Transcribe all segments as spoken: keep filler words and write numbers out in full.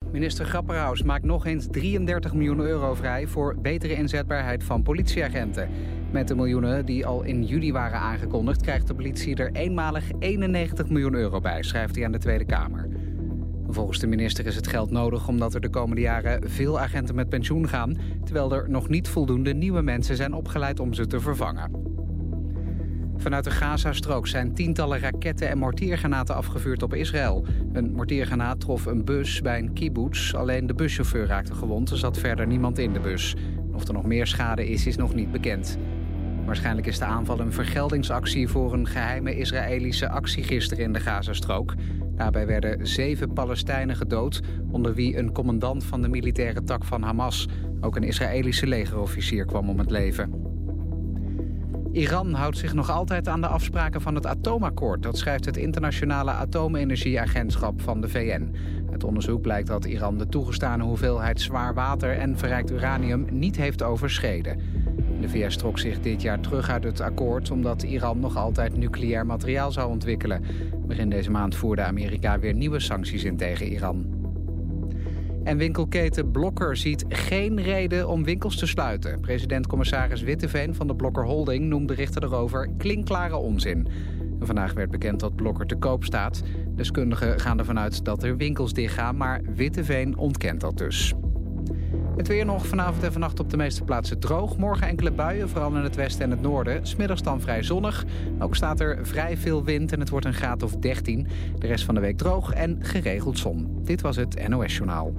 Minister Grapperhaus maakt nog eens drieëndertig miljoen euro vrij voor betere inzetbaarheid van politieagenten. Met de miljoenen die al in juli waren aangekondigd krijgt de politie er eenmalig eenennegentig miljoen euro bij, schrijft hij aan de Tweede Kamer. Volgens de minister is het geld nodig omdat er de komende jaren veel agenten met pensioen gaan, terwijl er nog niet voldoende nieuwe mensen zijn opgeleid om ze te vervangen. Vanuit de Gazastrook zijn tientallen raketten en mortiergranaten afgevuurd op Israël. Een mortiergranaat trof een bus bij een kibbutz. Alleen de buschauffeur raakte gewond, er zat verder niemand in de bus. Of er nog meer schade is, is nog niet bekend. Waarschijnlijk is de aanval een vergeldingsactie voor een geheime Israëlische actie gisteren in de Gazastrook. Daarbij werden zeven Palestijnen gedood, onder wie een commandant van de militaire tak van Hamas. Ook een Israëlische legerofficier kwam om het leven. Iran houdt zich nog altijd aan de afspraken van het atoomakkoord. Dat schrijft het Internationale Atoomenergieagentschap van de V N. Uit onderzoek blijkt dat Iran de toegestane hoeveelheid zwaar water en verrijkt uranium niet heeft overschreden. De V S trok zich dit jaar terug uit het akkoord omdat Iran nog altijd nucleair materiaal zou ontwikkelen. Begin deze maand voerde Amerika weer nieuwe sancties in tegen Iran. En winkelketen Blokker ziet geen reden om winkels te sluiten. President-commissaris Witteveen van de Blokker Holding noemt berichten erover klinkklare onzin. En vandaag werd bekend dat Blokker te koop staat. Deskundigen gaan ervan uit dat er winkels dichtgaan, maar Witteveen ontkent dat dus. Het weer nog vanavond en vannacht op de meeste plaatsen droog. Morgen enkele buien, vooral in het westen en het noorden. 's Middags dan vrij zonnig. Ook staat er vrij veel wind en het wordt een graad of dertien. De rest van de week droog en geregeld zon. Dit was het N O S-journaal.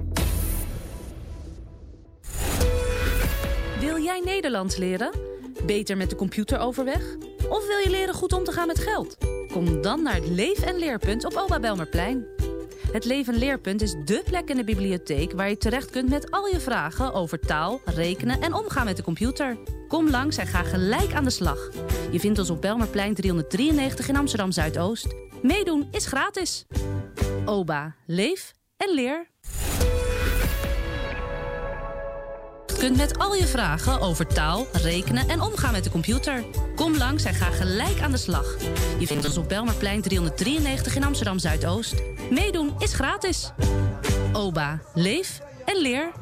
Wil jij Nederlands leren? Beter met de computer overweg? Of wil je leren goed om te gaan met geld? Kom dan naar het Leef en Leerpunt op Oba Belmerplein. Het Leef en Leerpunt is dé plek in de bibliotheek waar je terecht kunt met al je vragen over taal, rekenen en omgaan met de computer. Kom langs en ga gelijk aan de slag. Je vindt ons op Belmerplein driehonderddrieënnegentig in Amsterdam Zuidoost. Meedoen is gratis. Oba, leef en leer. Je kunt met al je vragen over taal, rekenen en omgaan met de computer. Kom langs en ga gelijk aan de slag. Je vindt ons op Belmerplein driehonderddrieënnegentig in Amsterdam Zuidoost. Meedoen is gratis. Oba, leef en leer.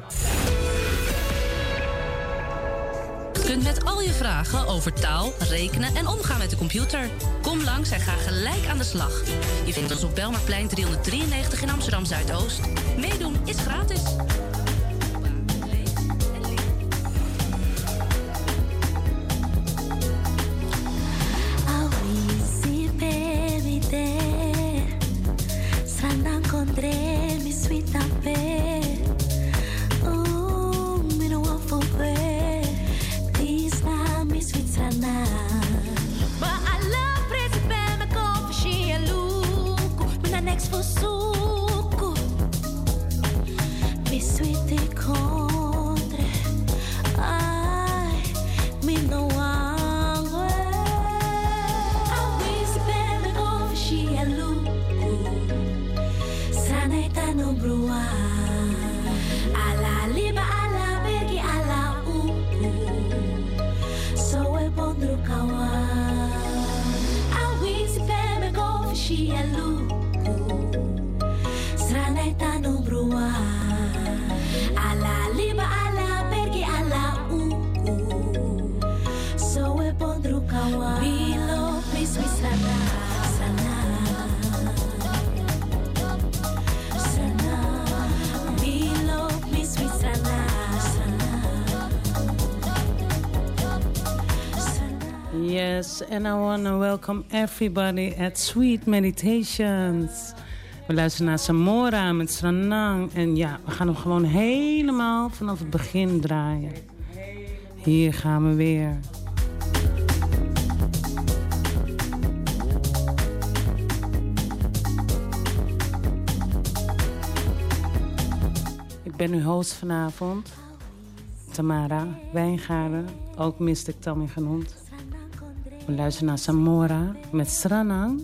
Je kunt met al je vragen over taal, rekenen en omgaan met de computer. Kom langs en ga gelijk aan de slag. Je vindt ons op Belmerplein driehonderddrieënnegentig in Amsterdam Zuidoost. Meedoen is gratis. Encontré mi sweet tape. Oh, me no want forget. This now mi sweet sana. But I love principe me confession and look. Me na next for suco. Mi sweet te contre. Ay, me no want I wish me confession and look. No brua ala liba ala begi ala u so e bondru kawa a wisi peme go shi alu strana eta no brua ala liba ala begi ala u so e bondru kawa bilo please we strana. Yes, and I want to welcome everybody at Sweet Meditations. We luisteren naar Samora met Sranang. En ja, we gaan hem gewoon helemaal vanaf het begin draaien. Hier gaan we weer. Ik ben uw host vanavond. Tamara Wijngaarden, ook Mystic Tammy genoemd. We luisteren naar Samora met Sranang.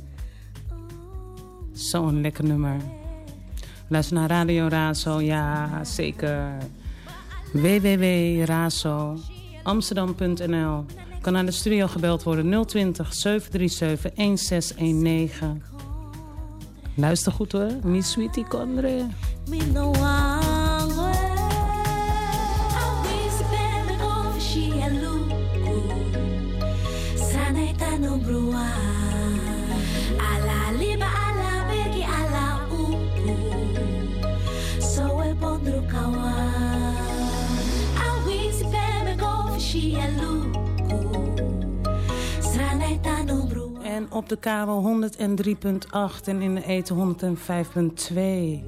Zo'n lekker nummer. We luisteren naar Radio Razo, ja zeker. w w w punt razo amsterdam punt n l. Kan naar de studio gebeld worden nul twintig zeven drie zeven een zes een negen. Luister goed hoor, mi sweetie Condre. En op de kabel honderddrie komma acht en in de eten honderdvijf komma twee.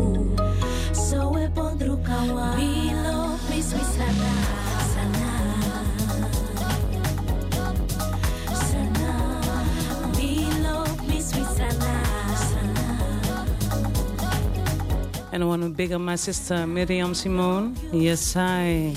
And I want to big up my sister Miriam Simone. Yes, I.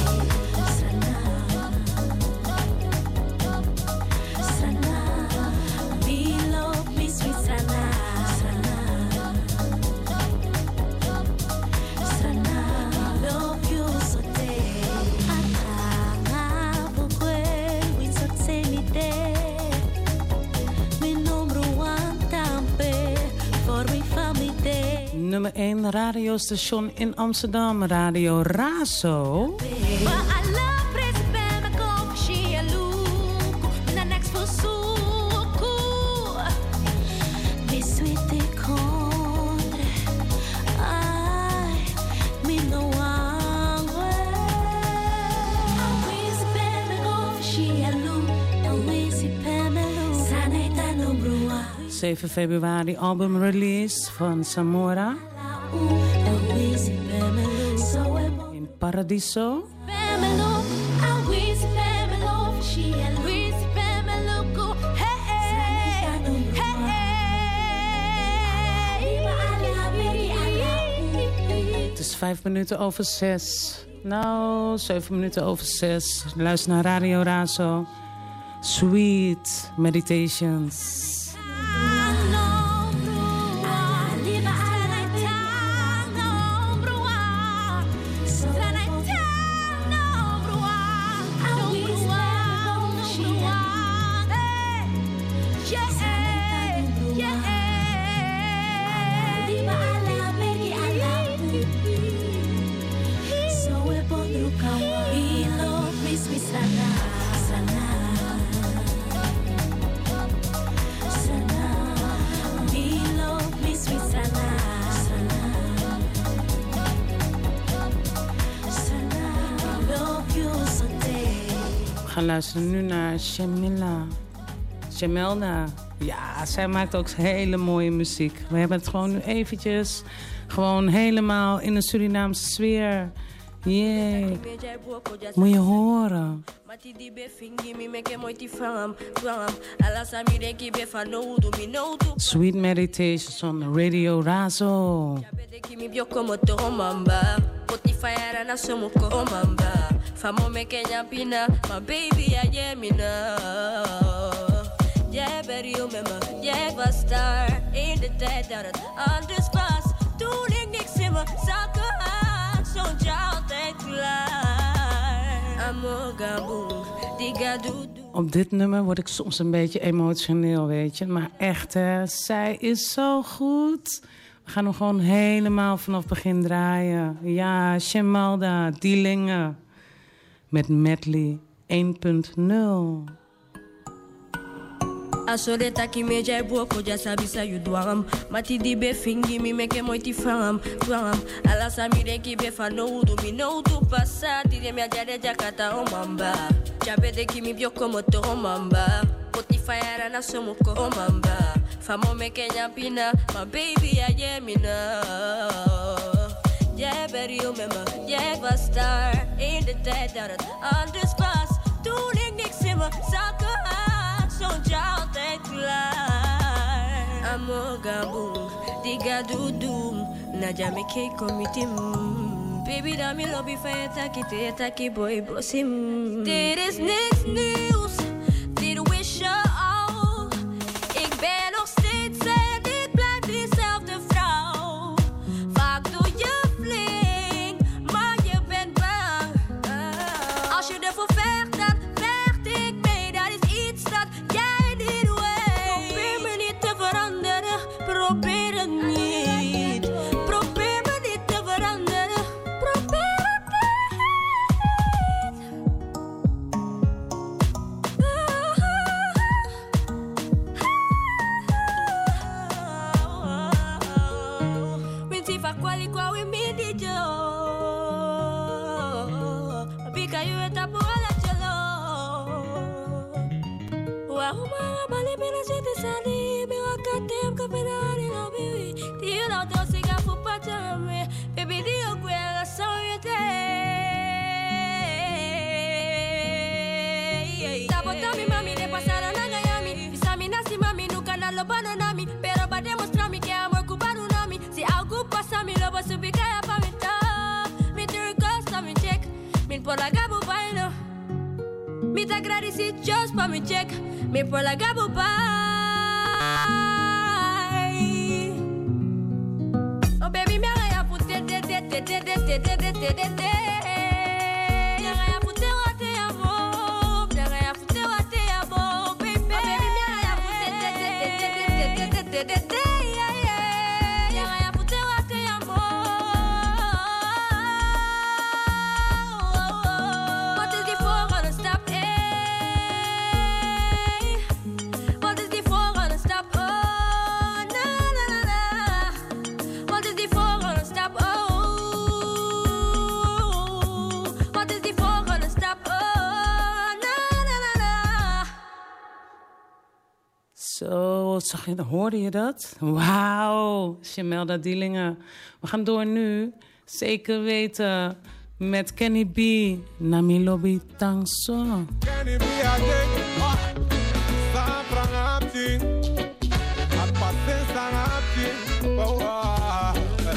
Nummer één radiostation in Amsterdam, Radio Razo. zeven februari album release van Samora. In Paradiso. Het is vijf minuten over zes. Nou, zeven minuten over zes. Luister naar Radio Razo. Sweet Meditations. We gaan luisteren nu naar Shamila. Shamelda. Ja, zij maakt ook hele mooie muziek. We hebben het gewoon nu eventjes gewoon helemaal in een Surinaamse sfeer. Yeah. Moet je horen. Sweet Meditations on Radio Razo. Famo me kenya pina, my baby I am me now. Yeah, baby you remember, yeah, was star in the dead that it anders was. Toen ik niks in mijn zakken had, zo'n jou altijd klaar. Amoga boom, diga doe. Op dit nummer word ik soms een beetje emotioneel, weet je. Maar echt, hè, zij is zo goed. We gaan hem gewoon helemaal vanaf het begin draaien. Ja, Shamelda, Dielinge. Met medley één punt nul. Asoleta ki me jai buoko ja sabisa you duam. Mati di be fingi mi meke moiti fam. Duam. Ala samire ki be fa no udu mi no udu passa. Di de mi ajade jakata o mamba. Jabe de ki mi bioko moto o mamba. Poti fire na somoko o mamba. Famo meke nyapina. My baby I am me now. Yeah, baby, you remember, jij was daar in de tijd dat het anders was. Toen ik niks in mijn zakken had, stond je altijd klaar. Amoga boom, diga doedoem, naja me kei komitim. Baby, dat me lobby van je taki te taki boy bosim. Dit is niks nieuws, dit wist je al. Ik ben nog steeds en ik blijf diezelfde vrouw. Vaak doe je you at the ball at your low. por la gabo vaina. Me ta agradeci just pa me check. Me por la gabo pai. Oh baby, me agaya putte de de de de de de de de de de. Zo, zag je, hoorde je dat? Wauw, Shamelda Dielingen. We gaan door nu, zeker weten, met Kenny B. Nami Lobby Tangso. Kenny B, I think, ah, San Frangapting, at Pasen Sangapting, oh, ah.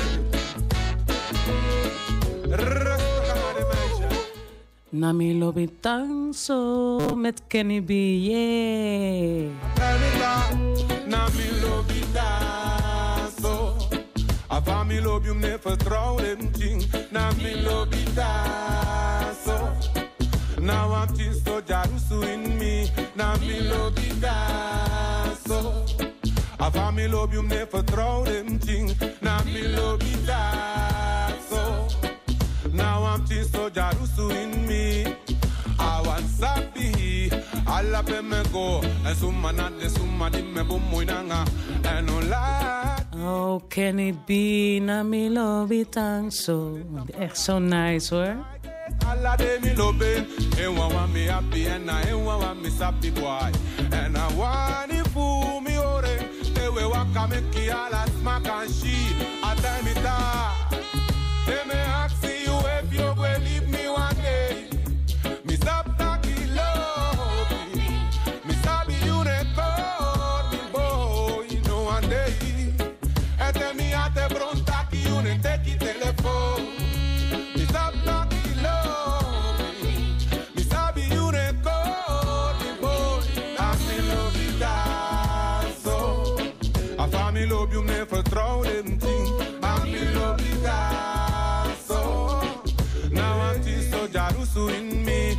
Rustig aan de meisje. Nami Lobby Tangso met Kenny B, yeah. Nami Lobby Tangso, a family lobby um ne vertrouwen ting. Nami Lobby Tangso, now I'm just so jarusu in me. Nami Lobby Tangso, a family lobby um ne vertrouwen ting. Nami Lobby Tangso, now I'm just so jarusu in me. I want sabi, alla pe me go, en summa na de summa di me bo moinanga, en no la. Oh, Kenny B, Nami Lobby Tangso. Echt zo nice hoor. Alla de mi lobe, en wa wa me happy, en na en wa wa me sabi boy, en I want it for me ore, te we wa kame ki ala smack and she, a time it a, te me ask you if you will leave me one day. Mi sapta ki love me, mi sabi you record me boy, no one day. Ete mi ate pronta ki you ne te ki telephone. Mi sapta ki love me, mi sabi you record me boy. Nami Lobby Tangso, a family love you me vertrouw dem ting. Nami Lobby Tangso, now I'm just so jarusu in me.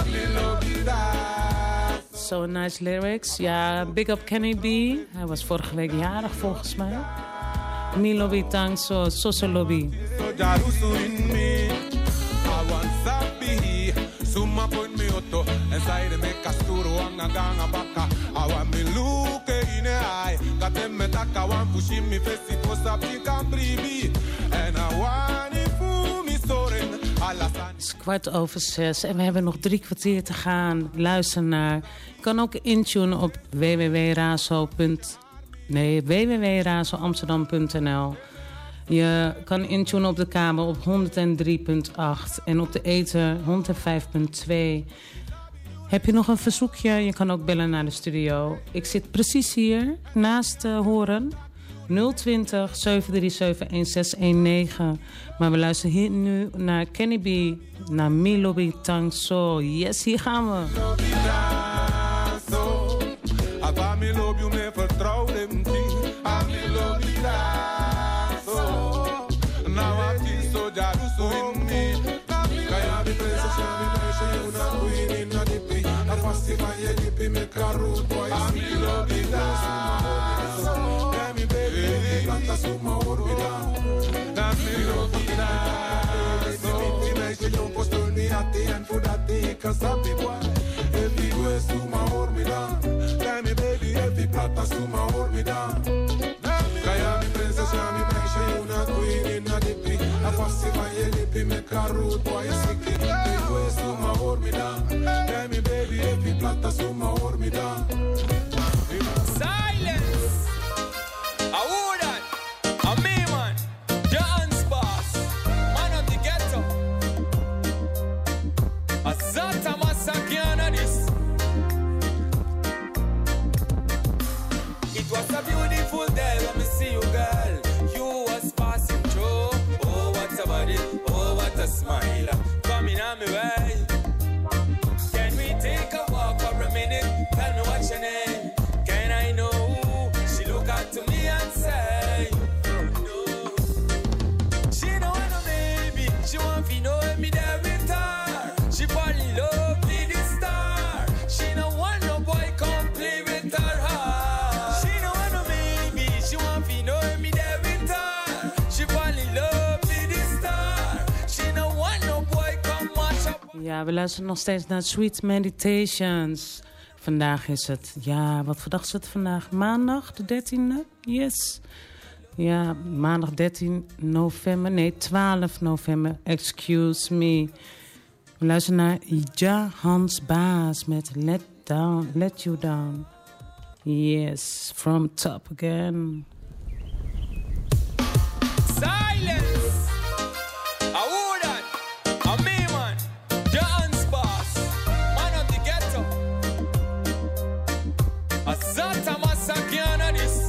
So nice lyrics. Ja, big up Kenny B. Hij was vorige week jarig volgens mij. Mi Lobby Tangso, Soso Lobby. Suma put me otto inside me casturo anga ganga baka. I want me look in the eye. Got them me taka one pushing me face it was up you can breathe. And I want it for me soaring. Het is kwart over zes en we hebben nog drie kwartier te gaan. Luister naar. Je kan ook intunen op w w w punt razo. Nee, w w w punt razo amsterdam punt n l. Je kan intunen op de kabel op honderddrie punt acht en op de ether honderdvijf punt twee. Heb je nog een verzoekje? Je kan ook bellen naar de studio. Ik zit precies hier naast uh, Horen. nul twintig, zeven drie zeven, een zes een negen. Maar we luisteren hier nu naar Kenny B, naar Mi Lobby Tangso. Yes, hier gaan we. Suma orbita, Nami Lobby Tangso. Meisje jong postul mi ati en fudati kasabi boy. Everywhere suma orbita, Nami baby every plata suma orbita. Kaya mi princesa mi meisje una queen in a dipi. A fassi ma ye dipi me karut boy siki. Everywhere suma orbita, Nami baby every plata suma orbita. Silence. Ahora. A me man, dance boss, man of the ghetto. A Zata Masakiana this. It was a beautiful day when me see you, girl. You was passing through. Oh, what a body, oh, what a smile. Coming on me way. Ja, we luisteren nog steeds naar Sweet Meditations. Vandaag is het, ja, wat voor dag is het vandaag? Maandag de dertiende? Yes. Ja, maandag dertien november. Nee, twaalf november. Excuse me. We luisteren naar Ja Hans Baas met Let Down, Let You Down. Yes, from top again. Silence! I would that. A me man. Ja Hans Baas. Man of the ghetto. A Zata Masakiana this.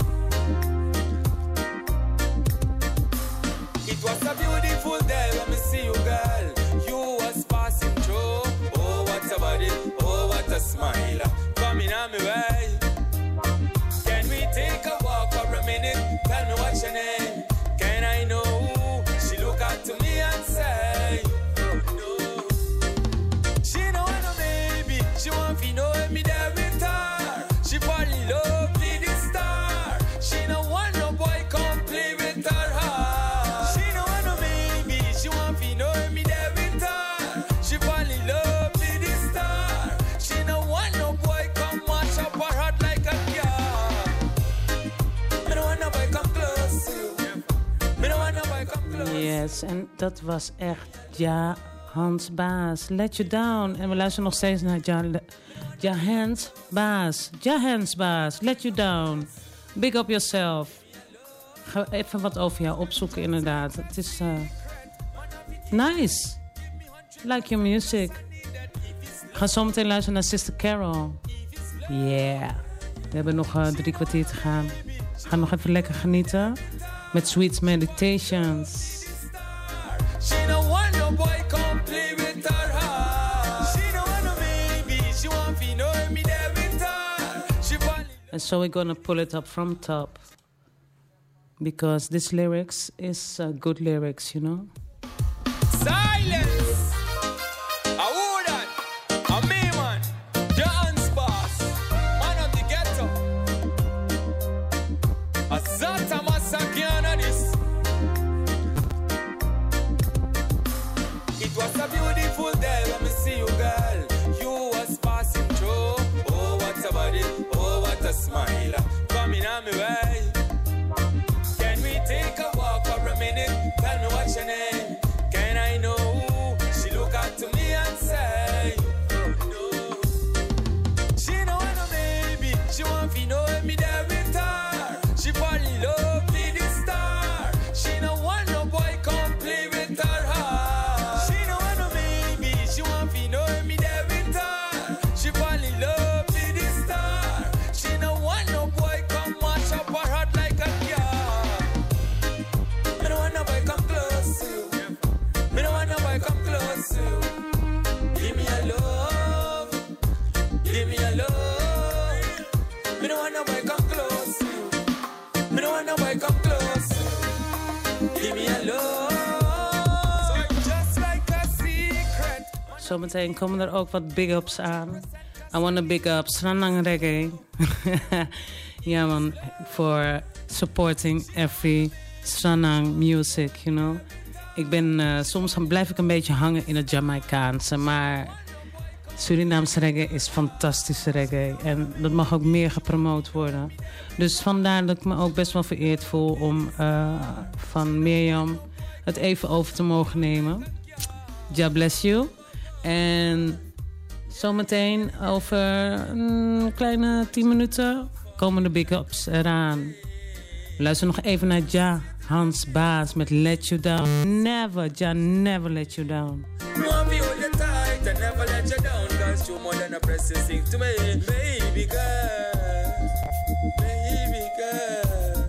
It was a beautiful day when me see you, girl. You was passing through. Oh, what a body. Oh, what a smile. Coming on me way. Can we take a walk for a minute? Tell me what's your name. Can I know? She look up to me and say, oh, no. She know I'm a baby. She want to know me there with her. She fall in love with the star. She no want no boy come play with her heart. She know I'm a baby. She want to know me there with her. She fall in love with the star. She no want no boy come mash up her heart like a car. Me no want no boy come close to you. Me no want no boy come close. Yes, en dat was echt Ja Hans Baas. Let You Down. En we luisteren nog steeds naar Ja, ja Hans Baas. Ja Hans Baas. Let You Down. Big up yourself. Ga even wat over jou opzoeken inderdaad. Het is uh, nice. Like your music. Ga zo meteen luisteren naar Sister Carol. Yeah. We hebben nog uh, drie kwartier te gaan. We gaan nog even lekker genieten. Met Sweet Meditations. She no want no boy come play with her heart. She no want no baby. She want to know me there with her. She fall. And so we're gonna pull it up from top. Because this lyrics is uh, good lyrics, you know? Silence! I would that. A me man. Ja Hans Baas. Man of the ghetto. A Zata Masakiana this. It was a beautiful day when me see you, girl. You was passing through. Oh, what a body. Oh, what a smile. Coming on me way. Can we take a walk for a minute? Tell me what's your name. Can I know? She look up to me and say, oh, no. She know I'm a baby. She want to know me there with her. She fall in love with the star. She no want no boy come play with her heart. She know I'm a baby. She want to know me there with her. She fall in love with the star. She no want no boy come mash up her heart like a car. Me no want no boy come close to you. Me no want no boy come close to you. Give me a love. Give me a love. Me no want no boy come close to you. Me no want no boy come close to you. Give me a love. So just like a secret. Zometeen komen er ook wat big-ups aan. I wanna big up Sranang Reggae. Ja man, for supporting every Sranang music, you know. Ik ben, uh, soms blijf ik een beetje hangen in het Jamaicaanse, maar Surinaamse reggae is fantastische reggae. En dat mag ook meer gepromoot worden. Dus vandaar dat ik me ook best wel vereerd voel om uh, van Mirjam het even over te mogen nemen. Ja, bless you. En zometeen over een kleine tien minuten komen de big-ups eraan. Luister nog even naar Ja Hans Baas met Let You Down. Never, Ja, never let you down. Want me hold you tight and never let you down. Cause you're more than a precious thing to me. Baby girl, baby girl.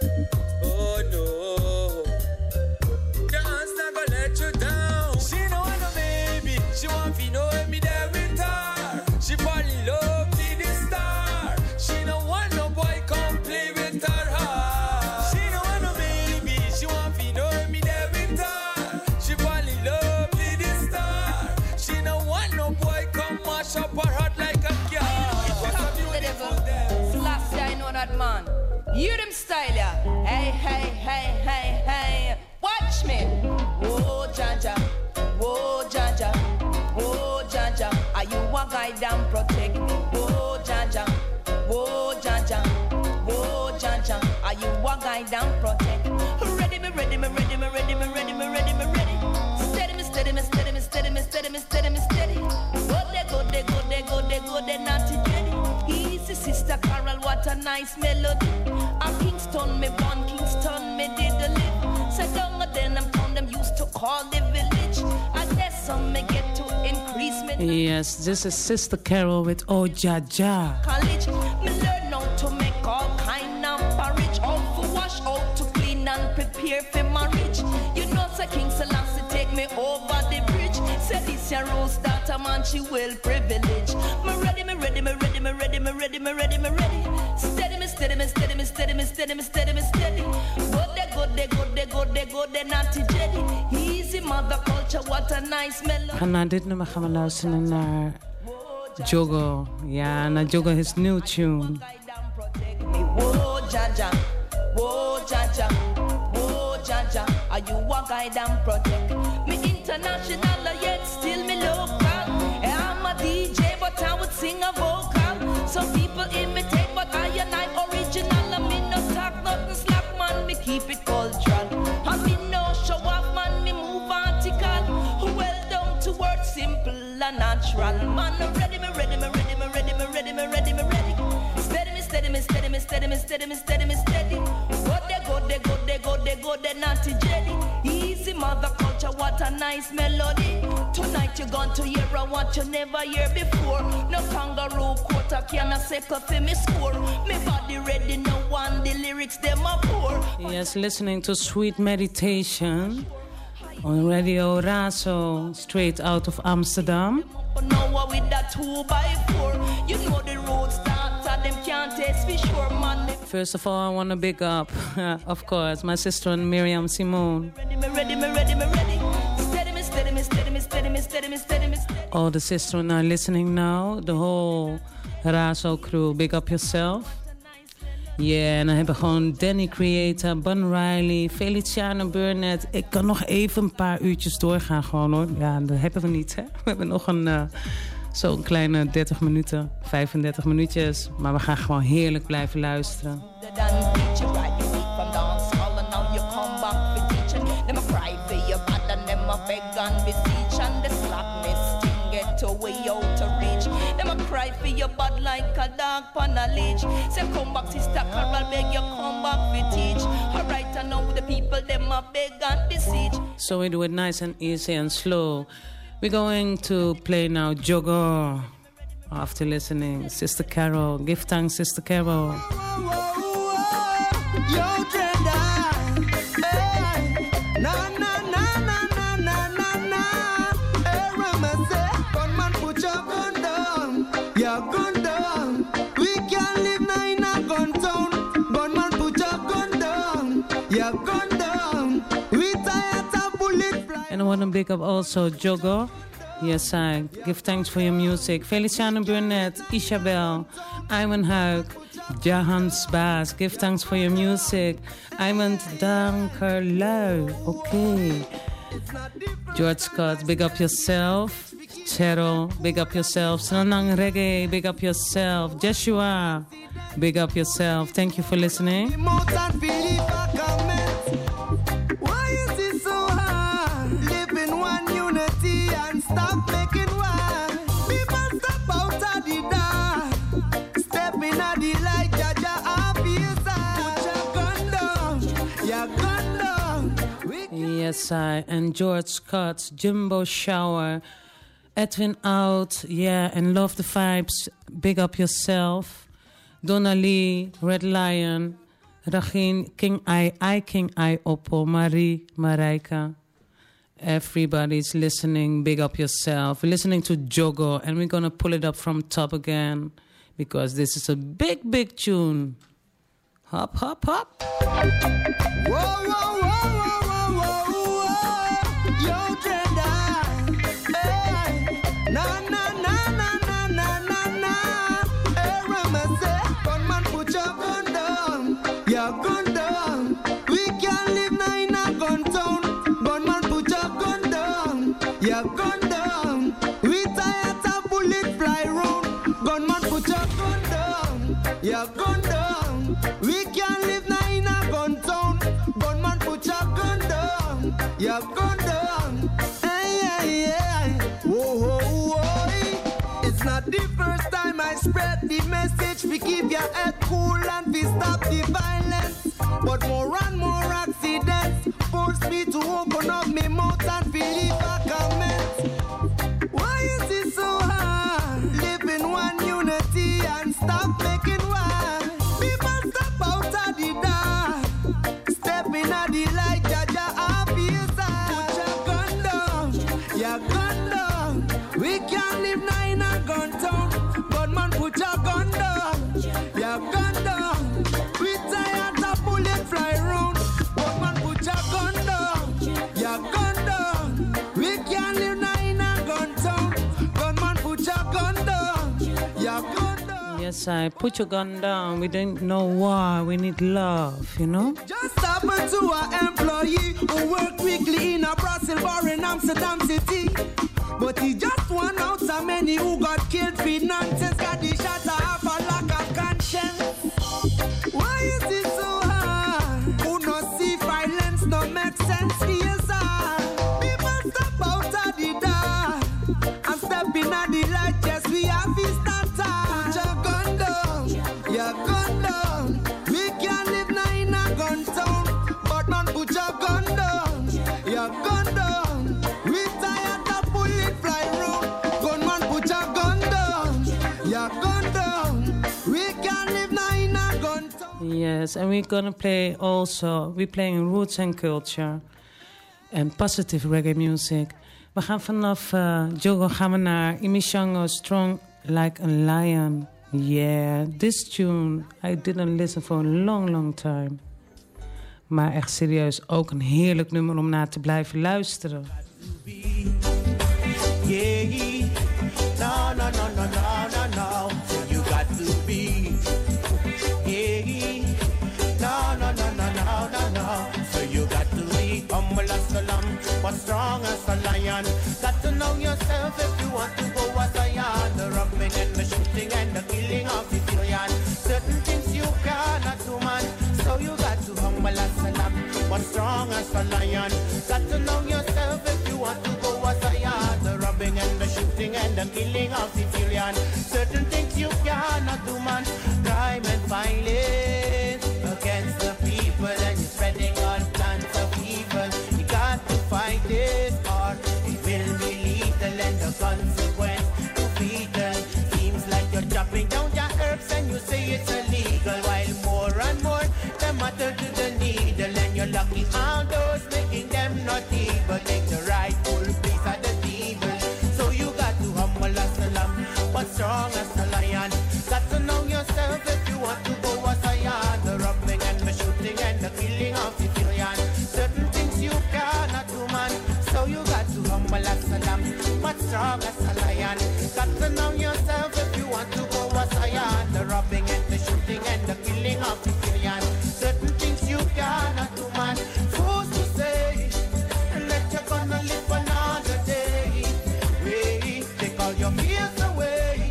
Oh no, God's not gonna let you down. She know I'm a baby. She want to know me there with her. She fall in love with the star. She no want no boy come play with her heart. She know I'm a baby. She want to know me there with her. She fall in love with the star. She no want no boy come mash up her heart like a car. It was a beautiful day. Flashy, I know that man. You them style ya. Hey, hey, hey, hey, hey. Watch me. Oh, Jaja. Oh, Jaja. Oh, guide and protect me. Whoa, Jaja, whoa, Jaja, whoa, Jaja. Are you a guide and protect me? Ready me, ready me, ready me, ready me, ready me, ready me, ready. Steady me, steady me, steady me, steady me, steady me, steady me, steady. Go they go, they go, they go, they go, they naughty Jenny. Easy sister Carol, what a nice melody. A Kingston me born, Kingston me did the live. Said down then I'm town them used to call the village. I guess some me get to increase me. Yes, this is Sister Carol with Oh Jaja. College, me learn how to make all kind of porridge. How to wash, how to clean and prepare for marriage. You know, Sir King Selassie take me over the bridge. Said this your rose daughter man, she will privilege. Me ready, me ready, me ready, me ready, me ready, me ready, me ready. Steady me, steady me, steady me, steady me, steady me, steady me, steady. Go they go, they go, they go, they go, they naughty Jenny. Easy mother culture, what a nice melody. En na dit nummer gaan we luisteren naar Jogo. Ja, naar Jogo his new tune. Whoa, Jaja, whoa, Jaja, whoa, Jaja. Are you a guide and protect me? International, yet still me local. I'm a D J, but I would sing a vocal. Some people imitate, but I and I original. I mean no talk, nothing slack, man. Me keep it cultural. I mean no show off, man. Me move vertical. Well down to words, simple and natural. Man, I'm ready, me ready, me ready, me ready, me ready, me ready, me ready. Steady me, steady me, steady me, steady me, steady me, steady me, steady. Go they go, they go, they go, they go, they naughty Jenny. Easy mother culture, what a nice melody. Tonight you gone to hear a what you never hear before. No kangaroo quota can a second for me score. Me body ready, no one, the lyrics them a pour. Yes, listening to Sweet Meditation on Radio Razo, straight out of Amsterdam. Now with that two by four, you know the road starts and them can't taste for sure, man. First of all, I want to big up, of course, my sister Miriam Simone. Ready, me ready, me ready, me ready. Steady me, steady me, steady me, steady me, steady me, steady me, steady. All the sisters are listening now, the whole Razo crew, big up yourself. Ja, yeah, en dan hebben we gewoon Danny Creator, Bun Riley, Feliciano Burnett. Ik kan nog even een paar uurtjes doorgaan gewoon hoor. Ja, dat hebben we niet hè. We hebben nog een uh, zo'n kleine dertig minuten, vijfendertig minuutjes. Maar we gaan gewoon heerlijk blijven luisteren. Cry for your body like a dog on a leash. Say come back sister Carol, beg you come back for teach. Alright, I know the people them a beg and beseech. So we do it nice and easy and slow. We're going to play now Jogo. After listening, Sister Carol. Give thanks, Sister Carol. Yo, And I want to big up also Jogo. Yes, I give thanks for your music. Feliciano Burnett, Isabel, Iwan Huik, Jahans Baas. Give thanks for your music. Iwan Dankerlui. Okay. George Scott, big up yourself. Cheryl, big up yourself. Sanang Reggae, big up yourself. Joshua, big up yourself. Thank you for listening. Stop making war. People step out of the dark. Step in at the light, Jaja officer. Put your gun down, your gun down. Yes, I. And George Scott, Jumbo Shower, Edwin Out, yeah, and Love the Vibes, big up yourself. Donna Lee, Red Lion, Ragin, King I, I King I Oppo, Marie, Marijka. Everybody's listening, big up yourself. We're listening to Jogo, and we're gonna pull it up from top again because this is a big, big tune. Hop, hop, hop. Whoa, whoa, whoa, whoa, whoa, whoa. Yo, Trenda. Hey. Na, na, na, na, na, na, na, na. Hey, Ramase. Gunman, put your gun down. Your gun down. We can't live now in a gun town. Gunman, put your gun down. Your gun down. We tired of bullet fly round. your gun down. We can't live now in a gun town. Gunman, put your gun down. Your gun down. Hey, hey, hey. Whoa, whoa, whoa. It's not the first time I spread the message. We keep your head cool and we stop the violence. But more and more accidents force me to open up my mouth and believe I comment. Why is it so hard? Live in one unity and stop making war. People step out of the dark, step in at the light, Jaja officer. Put your gun down, your gun down. We can't live now in a gun town. Gunman, put your gun down, your gun down. We tired of bullet fly round. Gunman, put your gun down, your gun down. We can't live now in a gun town. Gunman, put your gun down, your gun down. Yes, I put your gun down. We don't know war. We need love, you know? Just happened to an employee who worked weekly in a Brussels bar in Amsterdam City. But he just one out of many who got killed for nonsense. Got the shot off a lack of conscience. Why is it so hard? Who no see violence no make sense? Yes, sir. People step out of the dark and step in at the light. Yes, we have to stand tall. Put your gun down, your gun down. We can't live now in a gun town. But man, put your gun down, your gun down. We tired of bullet fly round. Gunman, put your gun down, your gun down. We can't live now in a gun town. Yes, and we're gonna play also, we're playing roots and culture and positive reggae music. We gaan vanaf uh, Jogo gaan we naar Imishango, Strong Like a Lion. Yeah, this tune I didn't listen for a long, long time. Maar echt serieus, ook een heerlijk nummer om naar te blijven luisteren. Yeah, no, no, no, no, no, no, no. You got to be. Yeah, no, no, no, no, no, no, no. So you got to be humble as a lamb, but strong as a lion. Got to know yourself if you want to go as a lion. The robbing and the shooting and the killing of civilians. Certain things you cannot do, man. So you got to humble as a lamb, but strong as a lion. Got to know yourself if you want to go as a lion. The robbing and the shooting and the killing of civilians. Certain things you cannot do, man. Crime and violence against the people, and you're spreading all plans of evil. You got to fight this or it will be lethal, and the consequence to fatal. Seems like you're chopping down your herbs and you say it's illegal, while more and more them matter to the needle, and you're locking all those, making them not evil. Take the rightful place of the devil. So you got to humble as a lamb, but strong as a lion. Got to know yourself if you want to go as a lion. The robbing and the shooting and the killing of civilians. Certain things you cannot do, man. So you got to humble as a lamb, but strong as a lion. Got to know yourself if you want to go as a lion. The robbing and the shooting and the killing of civilians. Certain things you cannot do, man. Who's to say that you're gonna live another day? Wait, take all your fears away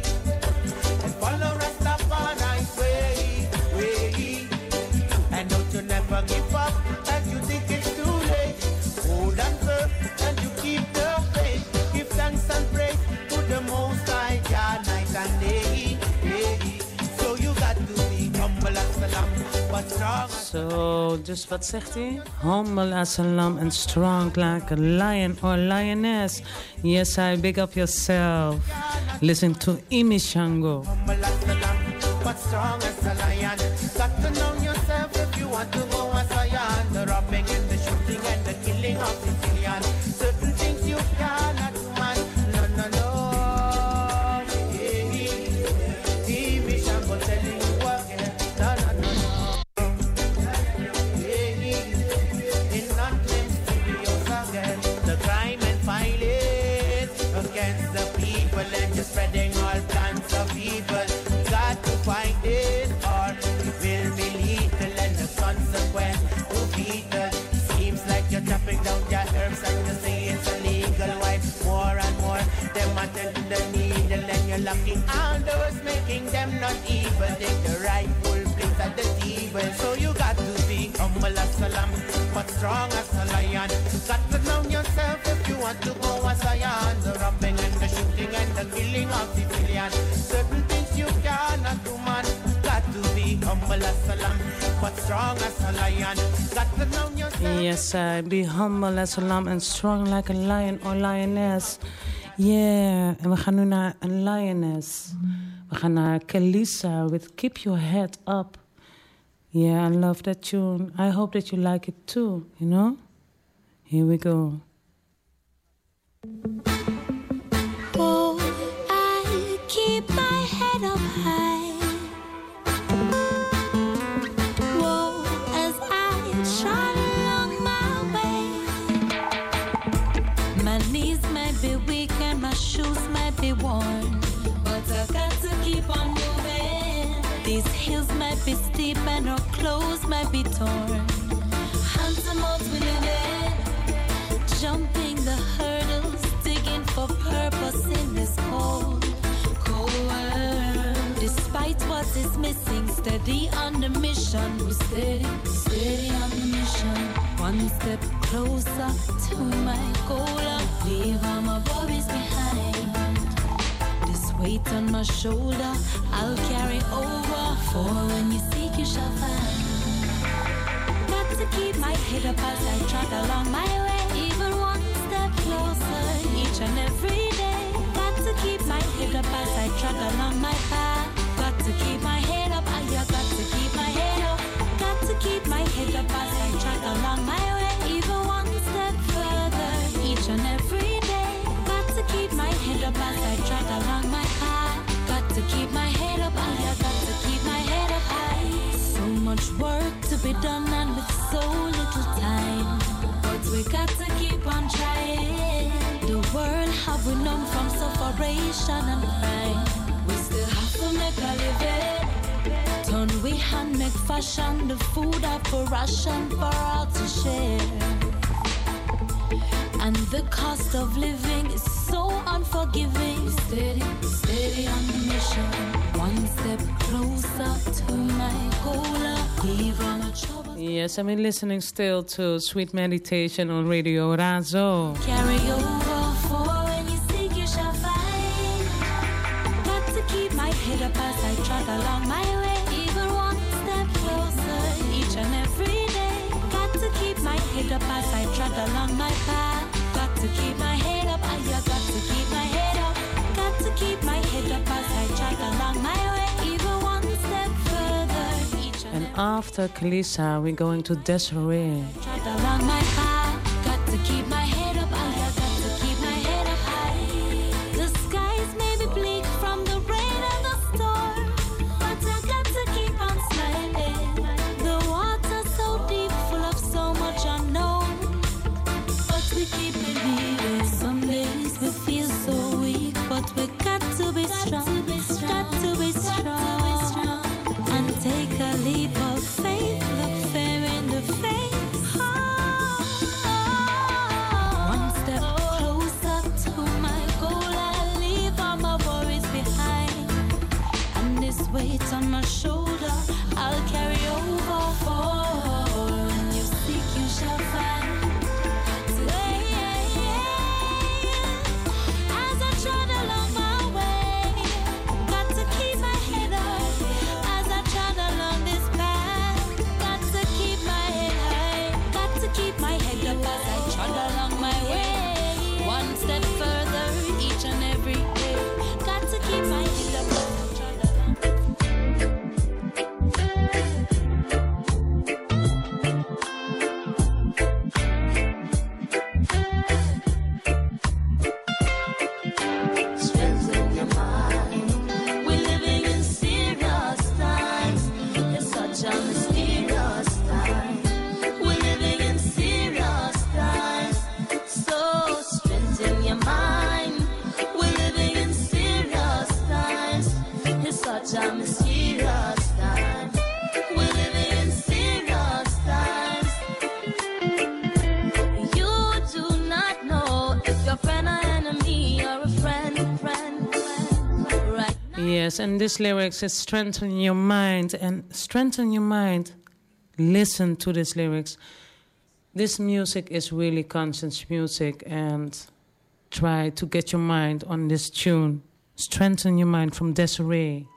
and follow Rastafari's way. Wait, and don't you never give up as you think it's too late. Hold on firm and you keep the faith. Give thanks and praise to the Most High God night and day. Hey, so you got to be humble as a lamb, but strong. So, dus wat zegt hij? Humble as a lamb and strong like a lion or lioness. Yes, I big up yourself. Listen to Imishango. Humble as a lamb, but strong as a lion. Got to know yourself if you want to go as a lion. The robbing and the shooting and the killing of civilians. Certain things you cannot do, man. No, no, no. Yeah, Imishango telling you again. No, no, no, no. Yeah, in London studios again. The crime and violence against the people, and you're spreading all plans of evil. Got to fight it or it will be lethal, and the consequence will be the. Seems like you're chopping down your herbs and you say it's illegal. Why more and more them attend to the needle, and you're locking all doors, making them not evil. Take the right the evil. So you got to be humble as a lamb, but strong as a lion. Got to know yourself if you want to go as a lion. The robbing and the shooting and the killing of civilians. Certain things you cannot do, man. Got to be humble as a lamb, but strong as a lion. Got to know yourself. Yes, I be humble as a lamb and strong like a lion or lioness. Yeah, en we gaan nu naar een lioness. We gaan naar Kelisa with Keep Your Head Up. Yeah, I love that tune. I hope that you like it too, you know? Here we go. Oh, I keep my head up high. Whoa, as I trot along my way. My knees might be weak and my shoes might be worn, but I got to keep on moving. These hills might be steep and our clothes might be torn. Hands are more to live in, jumping the hurdles, digging for purpose in this cold, cold world. Despite what is missing, steady on the mission. We're steady, steady on the mission. One step closer to my goal. I leave all my worries behind. This weight on my shoulder, I'll carry over. For when you seek, you shall find. Got to keep my head up as I trot along my way. Even one step closer each and every day. Got to keep my head up as I trot along my path. Got to keep my head up, I got to keep my head up. Got to keep my head up as I trot along my way. Even one step further each and every day. Got to keep my head up as I trot along my path. Got to keep my head up, I got to keep my head up high. So much work to be done and with so little time, but we got to keep on trying. The world have we known from separation and crime. We still have to make a living. Turn we hand make fashion, the food up for ration for all to share. And the cost of living is so unforgiving. Steady, steady on the mission. One step closer to my goal. Even a trouble. Yes, I'm listening still to Sweet Meditation on Radio Razo. Carry over for when you seek, you shall find. Got to keep my head up as I trot along my way. Even one step closer each and every day. Got to keep my head up as I trot along my path. Got to keep my head up, I got to keep my head up. Got to keep my head up as I trot along my way. Even one step further each and, and after Kelisa, we're going to Desiree. trot along my path. Got to keep my head up, I got to keep my head up high. The skies may be bleak from the rain and the storm, but I got to keep on smiling. The water's so deep, full of so much unknown, but we keep believing. Some days we feel so weak, but we got to be strong. Got to be strong and take a leap of faith. Look fair in the face. Oh. Yes, and this lyrics is strengthen your mind. And strengthen your mind. Listen to this lyrics. This music is really conscious music. And try to get your mind on this tune. Strengthen your mind from Desiree.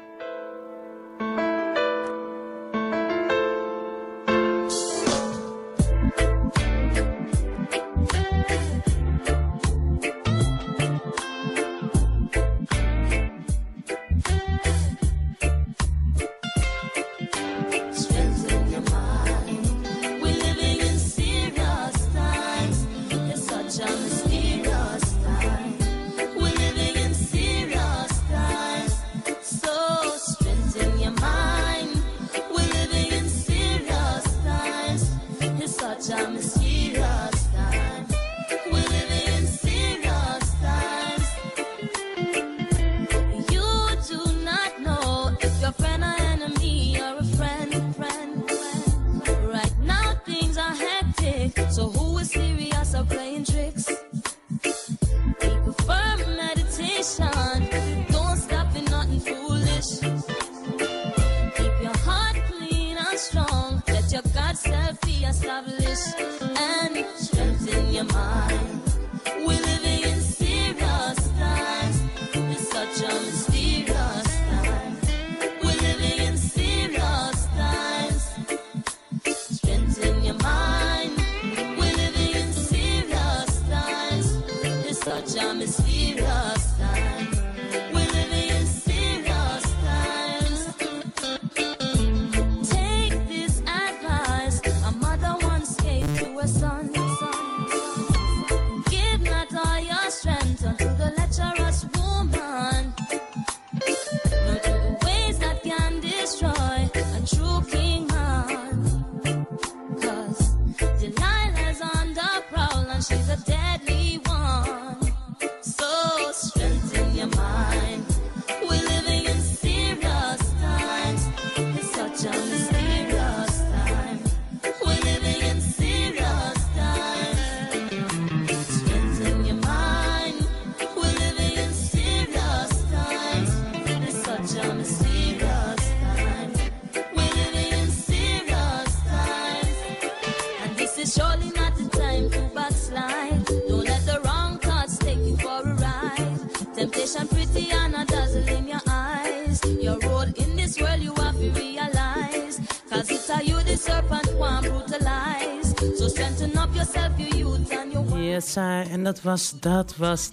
Yes, I, en dat was, dat was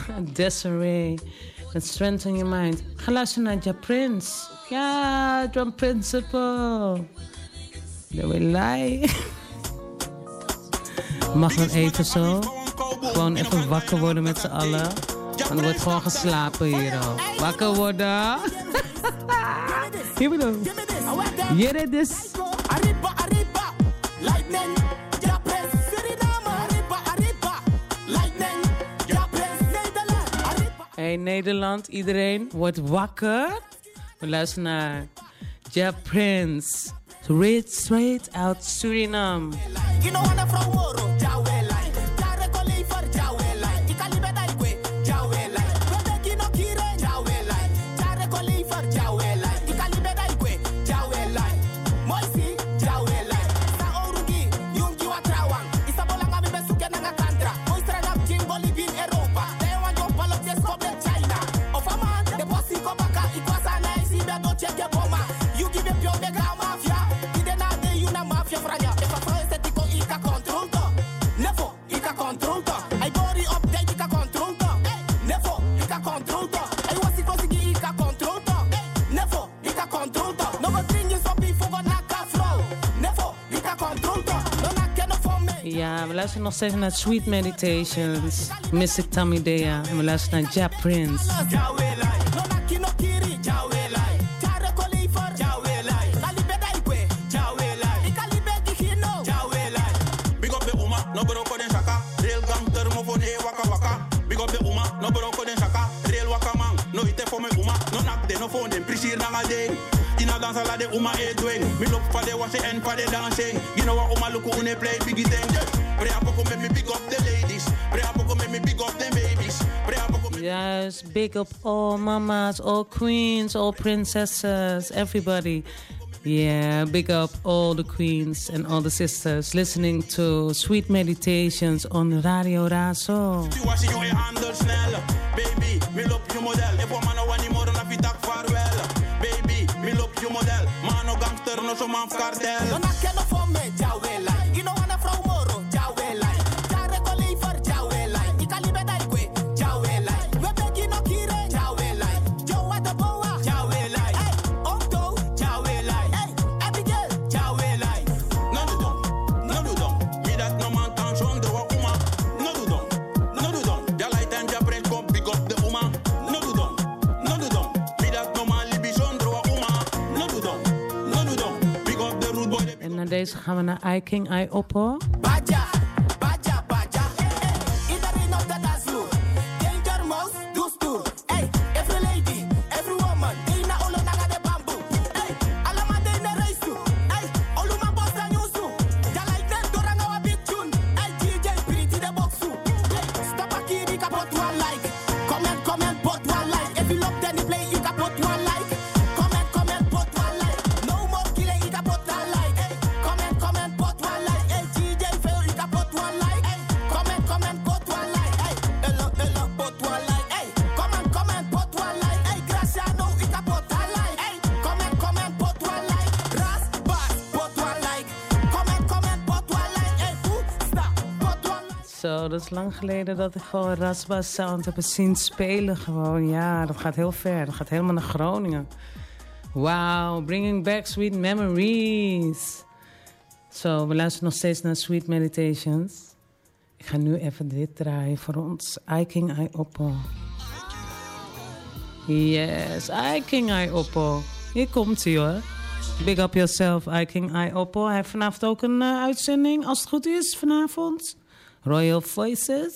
Desiree. Met Strengthen Your Mind. Ga luisteren naar Ja Prince. Ja, Drum Principle. Dat wil lie. Mag dan even zo. Gewoon even wakker worden met z'n allen. Want er wordt gewoon geslapen hier al. Wakker worden. Hier we go. Hier it is. Hey Nederland, iedereen wordt wakker. We luisteren naar Ja Prince. Straight, straight out Suriname. Ja, we luisteren nog steeds naar Sweet Meditations. Mystic Tammy Dea. En we luisteren naar Ja Prince. Big up the Uma, no broko den shaka. Real gang thermophone, hey waka waka. Big up the Uma, no broko den shaka. Real waka man, no ite for me Uma. No knock de no phone, den prisir nanga ding. Ina dansa la de Uma e doing. Me look for the wash and for the dancing. You know what Uma look une play biggie thing. Pray a poco make me big up the ladies. Pray a poco make me big up the babies. Pray a poco make me Yes, big up all mamas, all queens, all princesses, everybody. Yeah, big up all the queens and all the sisters listening to Sweet Meditations on Radio Razo. Baby, me love you model. If one man no want ni more, na fit tak farewell. Baby, me love you model. Man no gangster, no so man cartel. No nak no for me, jawela. You know wanna from moro, jawela. Jare ko lever, jawela. Ikalibe dai kwe, jawela. We begi no kire, jawela. Jo wa the boa, jawela. Hey, Octo, jawela. Hey, Abigail, jawela. No do dom, no do dom. Me that no man can show the wa uma. No do dom, no do dom. Ja light and ja break up, big up the uma. No do dom, no do dom. Me that no man libi show the wa uma. No do dom, no do dom. Big up the rude boy. En na deze gaan we naar I King I Oppo. Baja, baja, baja. Iedereen op de dansvloer. Danger mouse, doe stoer. Hey, every lady, every woman. Die na olo naga de bamboe. Hey, allemaal die na race toe. Hey, olu ma boss dan yusu. Ja like that doranga wa big tune. Hey, D J pretty de boxu. Hey, stop a kiri kapot one like. Comment, comment, pot one like. If you love then you play, you kapot one like. Comment, comment, pot one like. No more killing, you kapot one like. Hey, comment, comment, pot one like. Hey, D J fail, you kapot one like. Hey, comment, comment, pot one like. Hey, hello, hello, pot one like. Hey, comment, comment, pot one like. Hey, Graciano, you kapot one like. Hey, comment, comment, pot one like. Ras, bas, pot one like. Comment, comment, pot one like. Hey, food, stop, pot one like. Zo, dat is lang geleden dat ik gewoon Rasba Sound heb zien spelen. Gewoon, ja, dat gaat heel ver. Dat gaat helemaal naar Groningen. Wow, bringing back sweet memories. Zo, we luisteren nog steeds naar Sweet Meditations. Ik ga nu even dit draaien voor ons. I King I Oppo. Yes, I King I Oppo. Hier komt hij hoor. Big up yourself, I King I Oppo. Hij heeft vanavond ook een uh, uitzending, als het goed is, vanavond. Royal Voices.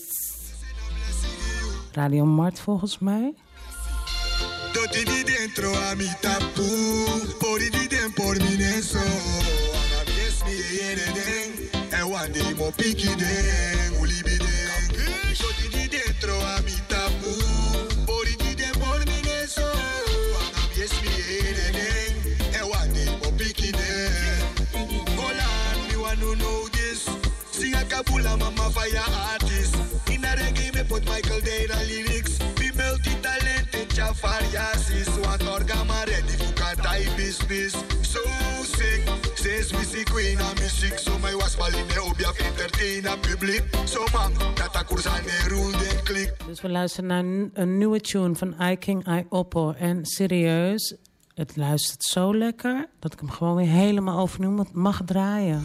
Radio Mart volgens mij. Doti di dentro a mi tapu, pori di den por mi neso. Ana bies mi yere den, e wande mo piki den, ulibi den. Doti di dentro a mi tapu, pori di den por mi neso. Ana bies mi yere den, e wande mo piki den. Hola, me wanna know this. Sing a kabula mama fire artist. In a reggae me put Michael Data lyrics. We multi-talented Jafariasis. Want orgama ready for katai business. So sick, since we see queen and music. So my was maline obia entertain a public. So man, dat a kursane rule den click. Dus we luisteren naar een, een nieuwe tune van I King I Oppo. En serieus, het luistert zo lekker dat ik hem gewoon weer helemaal overnieuw mag draaien.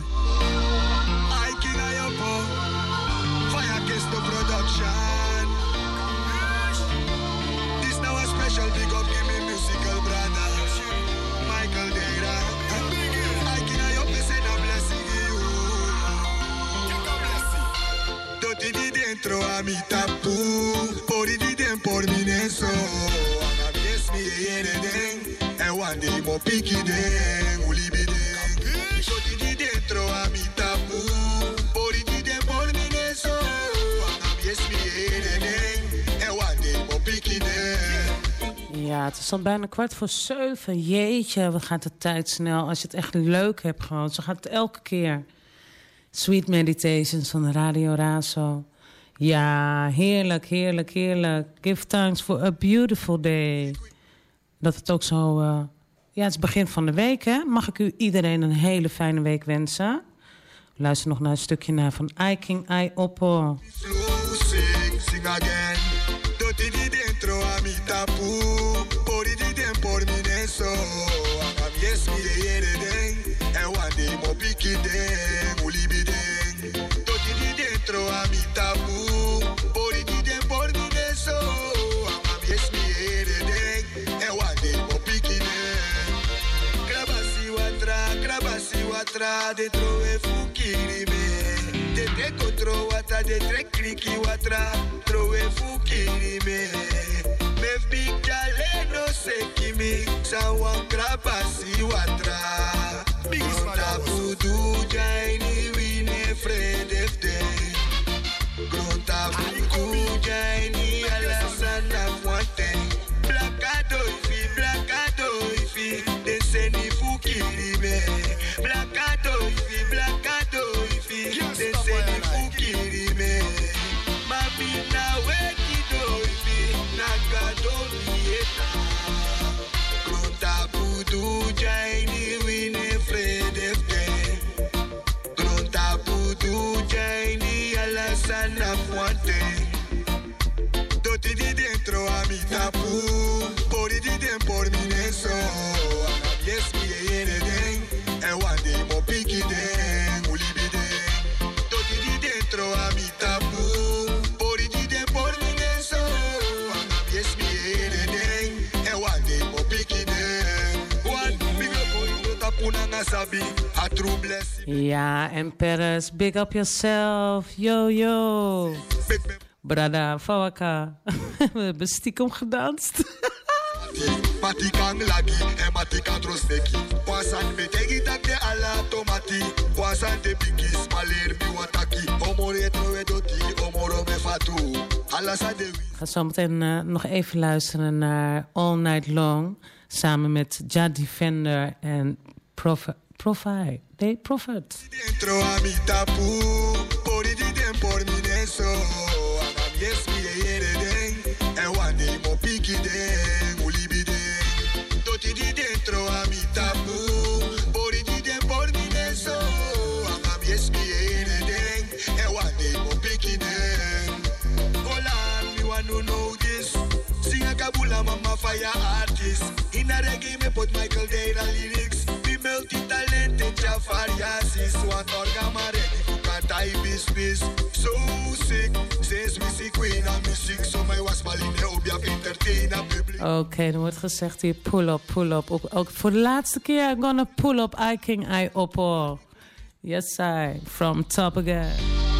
Dentro a mi tapu, pori di den por mi neso. Ana bies mi yere den, e wande mo piki den, ulibi den. Doti di dentro a mi tapu, pori di den por mi neso. Ana bies mi yere den, e wande mo piki den. Ja, het is al bijna kwart voor zeven. Jeetje, wat gaat de tijd snel. Als je het echt leuk hebt gewoon. Zo gaat het elke keer. Sweet Meditations van Radio Razo. Ja, heerlijk, heerlijk, heerlijk. Give thanks for a beautiful day. Dat het ook zo... Uh, ja, het is begin van de week, hè. Mag ik u iedereen een hele fijne week wensen. Luister nog naar een stukje naar van I King I Oppo. Sing, sing again. Doti di dentro a mi tapu, pori di den por mi neso. Ana bies mi yere den, e wande mo piki den, ulibi den. Doti di dentro a mi tapu, pori di den por mi neso. Ana bies mi yere den, e wande mo piki den. Grabasi watra, grabasi watra, de troe fukiri me. De te contro watra, de tre kriki watra, troe fukiri me. Mef big jale no seki mi, sawan grabasi watra. Gronta budu jaini wine friend efte. Gronta budu jaini alasana unanga sabi, a true blessing. Ja, en Paris, big up yourself. Yo, yo. Brada, Fawaka. We hebben stiekem gedanst. Mati kang lagi, e mati kan trosneki. Kwasan me tegi tak de ala tomati. Kwasan de bigis maler mi wataki. Omore trowe doti, omoro me fatu. Alla sa de. Ik ga zo meteen uh, nog even luisteren naar All Night Long. Samen met Ja Defender en Prophet. Prophet. Nee, Prophet. Dentro a mi tapu, pori di den por mi neso. Anam yes mi yere den, e wande mo piki den, ulibi den. Toti di dentro a mi tapu, pori di den por mi neso. Anam yes mi yere den, e wande mo piki den. Hola, me want to know this. Sing a kabula mama fire artist. In a reggae me put Michael Data lyrics. Multi-talented Jafariasis. Want orgama ready for kantai bis bis. So sick, says we see queen and me sick. So my was maline obi of entertain a public. Oké, okay, dan wordt gezegd hier pull up, pull up. Ook, ook voor de laatste keer, I'm gonna pull up I King I Oppo. Yes, I, from top again.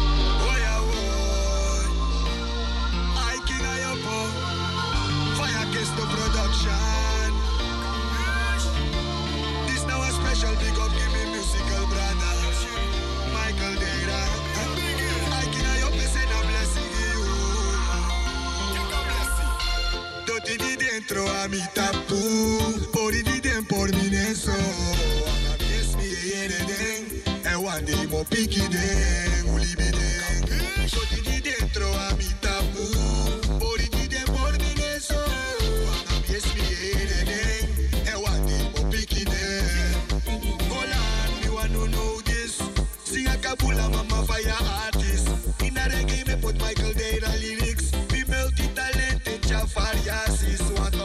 Dentro a mi tapu, pori di den por mi neso. Anam yes mi yere den, e wande mo piki den, ulibi den. Doti di dentro a mi tapu, pori di den por mi neso. Anam yes mi yere den, e wande mo piki den. Hola, me want to know this. Sing a kabula mama fire artist. In a reggae me put Michael Data lyrics. Be multi-talented Jafariasis.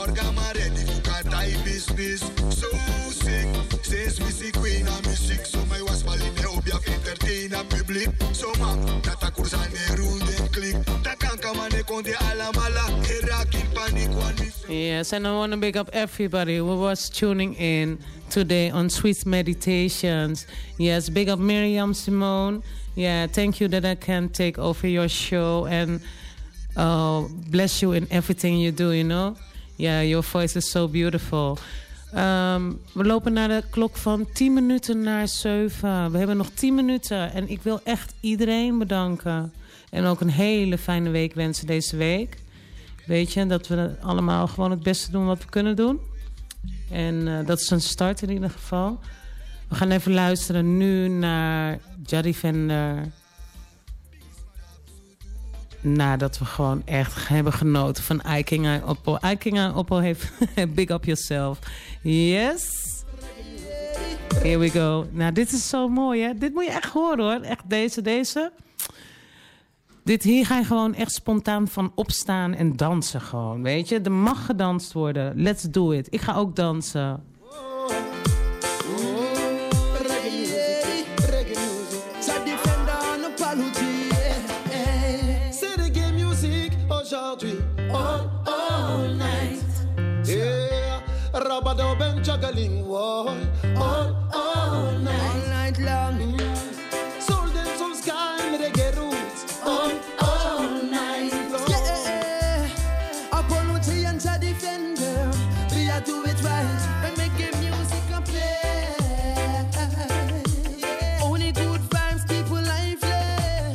So sick, says we see queen and me sick. So my was maline obi of entertain a public. So man, that a course and a rule then click. That can't come and con de alamala. A rock in panic one me. Yes, and I want to big up everybody who was tuning in today on Sweet Meditations. Yes, big up Miriam Simone. Yeah, thank you that I can take over your show and uh, bless you in everything you do, you know. Yeah, your voice is so beautiful. Um, we lopen naar de klok van tien minuten naar zeven. We hebben nog tien minuten. En ik wil echt iedereen bedanken. En ook een hele fijne week wensen deze week. Weet je, dat we allemaal gewoon het beste doen wat we kunnen doen. En uh, dat is een start in ieder geval. We gaan even luisteren nu naar Ja Defender. Nadat we gewoon echt hebben genoten van I King I Oppo. I King I Oppo heeft big up yourself. Yes. Here we go. Nou, dit is zo mooi, hè. Dit moet je echt horen, hoor. Echt deze, deze. Dit, hier ga je gewoon echt spontaan van opstaan en dansen gewoon, weet je. Er mag gedanst worden. Let's do it. Ik ga ook dansen. All, all night. Yeah, Rabadab and juggling wall. All, all night. All night long. Soul them some sky, reggae roots. All, all night. Yeah, Apology and Ja Defender. We are do it right and make the music a play. Only good vibes, people lively.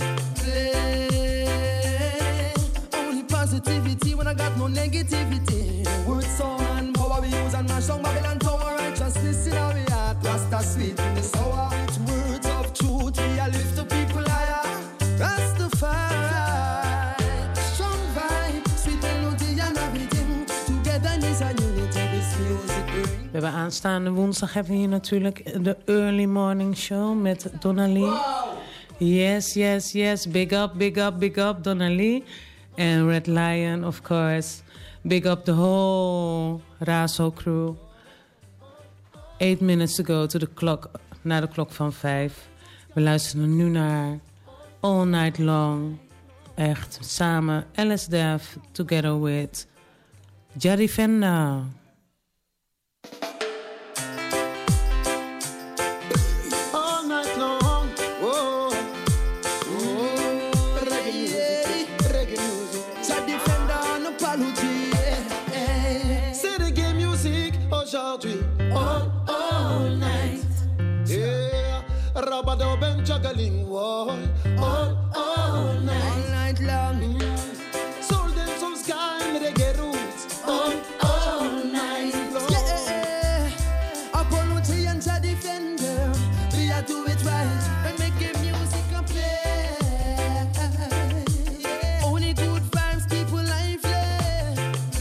Play. Only positivity when I got no negativity. Word song and power we use and mash down Babylon tower. Righteousness in our heart, Rasta sweet in the sour. Words of truth, we are lift the people higher. Rastafari, strong vibe, sweet melody and everything. Togetherness and unity, this music brings. We hebben aanstaande woensdag hebben we hier natuurlijk de Early Morning Show met Donna Lee. Wow. Yes, yes, yes. Big up, big up, big up Donna Lee. And Red Lion, of course. Big up the whole Razo crew. Eight minutes to go to the clock, naar de klok van vijf. We luisteren nu naar All Night Long. Echt, samen L S Dev, together with Ja Defender. rubber band juggling, whoa, all, all night, all night long. Soul them, soul sky, me they get roots, all, all night long. Yeah, Apollo and Jah Defender, we are do it right and make the music a play. Yeah. Only good vibes, people lively,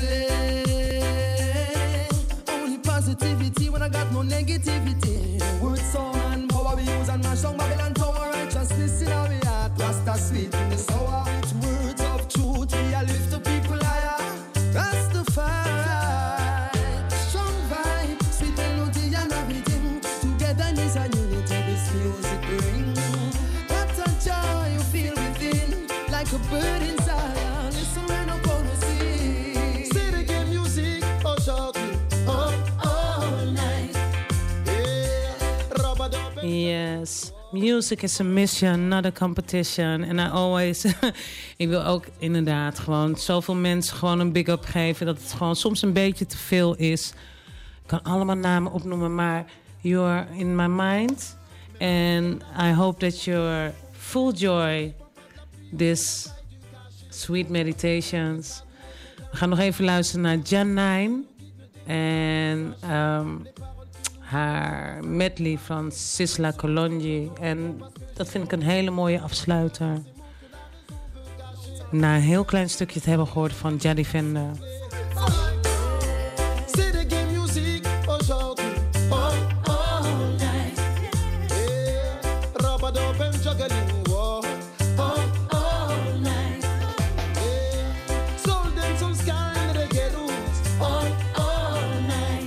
play. Only positivity when I got no negativity. Word song and power we use and mash on Babylon tower. Righteousness in our heart, Rasta sweet in the sour. Words of truth, we are lift the people higher. Rastafari, strong vibe, sweet melody and everything. Togetherness and unity this music bring. That's a joy you feel within, like a bird in Zion. Listen when I'm gonna sing. Say the game music, oh shout it, all, all night. Yeah, rubber band. Yes, music is a mission, not a competition. En I always, ik wil ook inderdaad gewoon zoveel mensen gewoon een big up geven dat het gewoon soms een beetje te veel is. Ik kan allemaal namen opnoemen, maar you're in my mind. And I hope that you're full joy this sweet meditations. We gaan nog even luisteren naar Janine en um, haar medley van Sisla Kolonji. En dat vind ik een hele mooie afsluiter. Na een heel klein stukje te hebben gehoord van Jah Defender. Say the game music, oh shout it, all, all night. Yeah, rubber band juggling, whoa, all, all night. Yeah, soul them, soul sky, and they get roots, all, all night.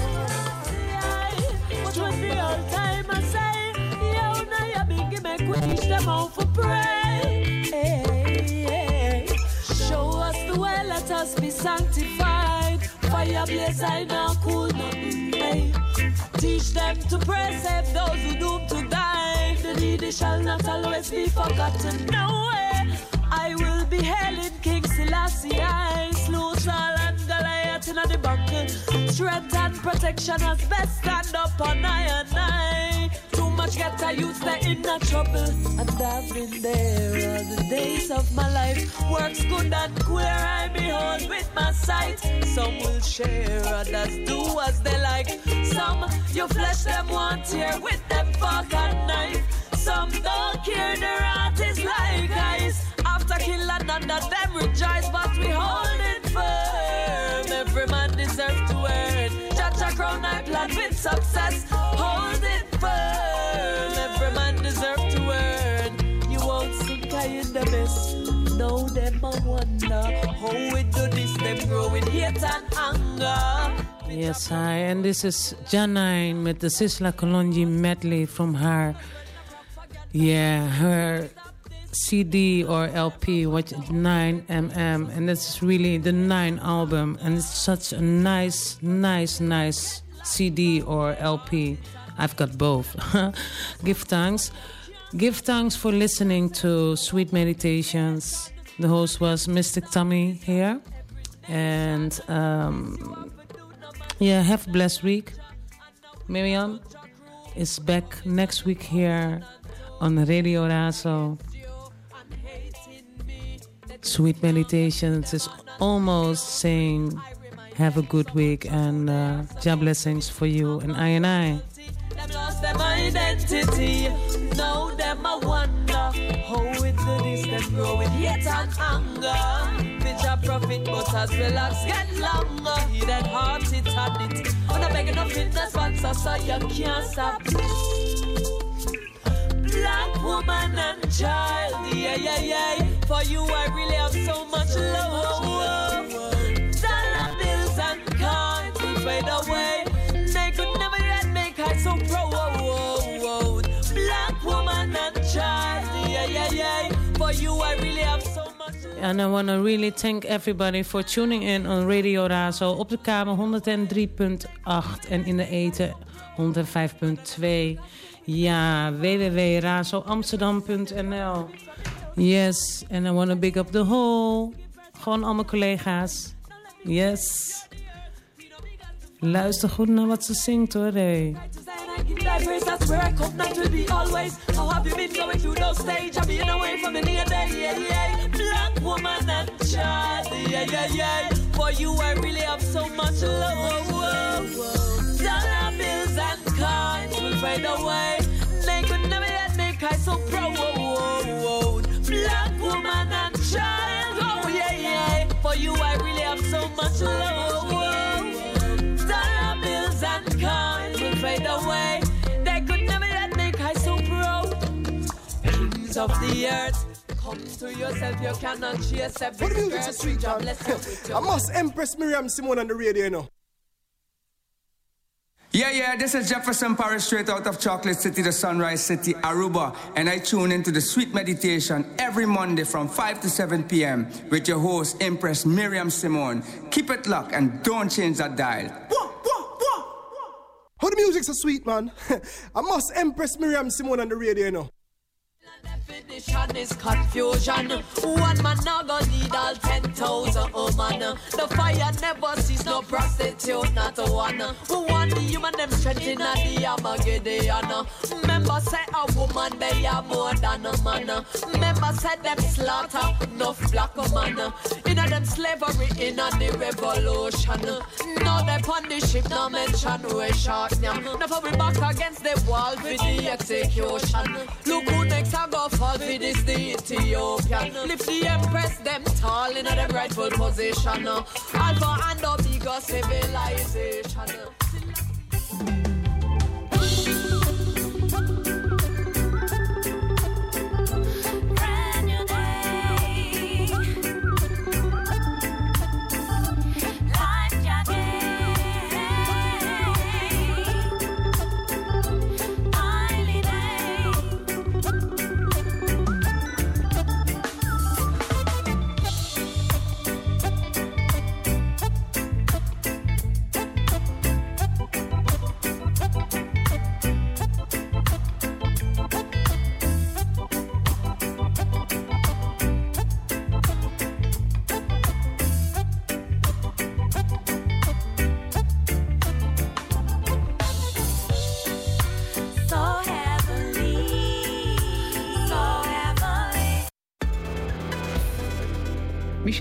But when the old time I say, yo, now you big make we teach them how to pray. Hey, hey. Show us the way, let us be sanctified. Fire blaze, I now cool nothing. Hey. Teach them to pray, save those who doomed to die. The needy shall not always be forgotten. No way. I will be hailing King Selassie. I slew Saul and Goliath in the buckle. Strength and protection as best stand up on I and I. Too much get I use the inner trouble. And I've been there all the days of my life. Works good and queer I behold with my sight. Some will share, others do as they like. Some you flesh them want here with them fork and knife. Some don't care, their heart is like ice. After kill and none of them rejoice, but we hold it firm. Every man deserves to earn. Cha-cha crown I plan with success. Hold it firm. Every man deserves to earn. You won't sink I in the mess. Know them a wonder how we do this. Them growing hate and anger. Yes, hi. And this is Janine met the Sisla Kolonji medley from her, yeah, her C D or L P, what nine millimeter, and it's really the nine album, and it's such a nice, nice, nice C D or L P. I've got both. Give thanks. Give thanks for listening to Sweet Meditations. The host was Mystic Tommy here, and um, yeah, have a blessed week. Miriam is back next week here on Radio Razo. Sweet Meditations is almost saying have a good week and uh, Jah blessings for you and I and I. Them lost them identity. Now them a wonder how we do this. Them growing hate and anger. Bitch a profit, but as well as get longer. He that heart it and it. When I'm begging up in the sponsor, so you can't stop. Black woman and child, yeah, yeah, yeah. For you I really have so much love. Dollar bills and coins will fade away. They could never yet make her so proud. Black woman and child, yeah, yeah, yeah. For you I really have so much love. And I want to really thank everybody for tuning in on Radio Razo op de kamer honderddrie punt acht en in de eten honderdvijf punt twee. Ja, w w w punt razo amsterdam punt n l. Yes, and I want to big up the whole. Gewoon al mijn collega's. Yes. Luister goed naar wat ze zingt hoor. Hey. praise, that's where I come, not will be always. How have you been going through those stage? I've been away from the near day, yeah, yeah. Black woman and child, yeah, yeah, yeah. For you I really have so much love. Dollar bills and coins will fade away. They could never yet make I so proud. Black woman and child, oh yeah, yeah. For you I really have so much love. Dollar bills and coins will fade away. They could never yet make I so proud. Kings of the earth, come to yourself, you cannot chase every What the music's a sweet, man. I must Empress Miriam Simone on the radio, you know. Yeah, yeah, this is Jefferson Parish, straight out of Chocolate City, the Sunrise City, Aruba. And I tune into the Sweet Meditation every Monday from five to seven p.m. with your host, Empress Miriam Simone. Keep it locked and don't change that dial. How the music's so sweet, man. I must Empress Miriam Simone on the radio, you know. Definition is confusion. One man now gonna need all ten thousand. Oh man, the fire never sees no prostitute, not a one. Who want the human them strength in the Armageddon? Remember say a woman they are more than a man. Remember say them slaughter no black man. In a them slavery in a the revolution. Now they on the ship now mention we shark now. Now we back against the wall with the execution. Look who next I go fall for this the Ethiopian. Lift the Empress them tall in a them rightful position. Alpha and Omega civilization.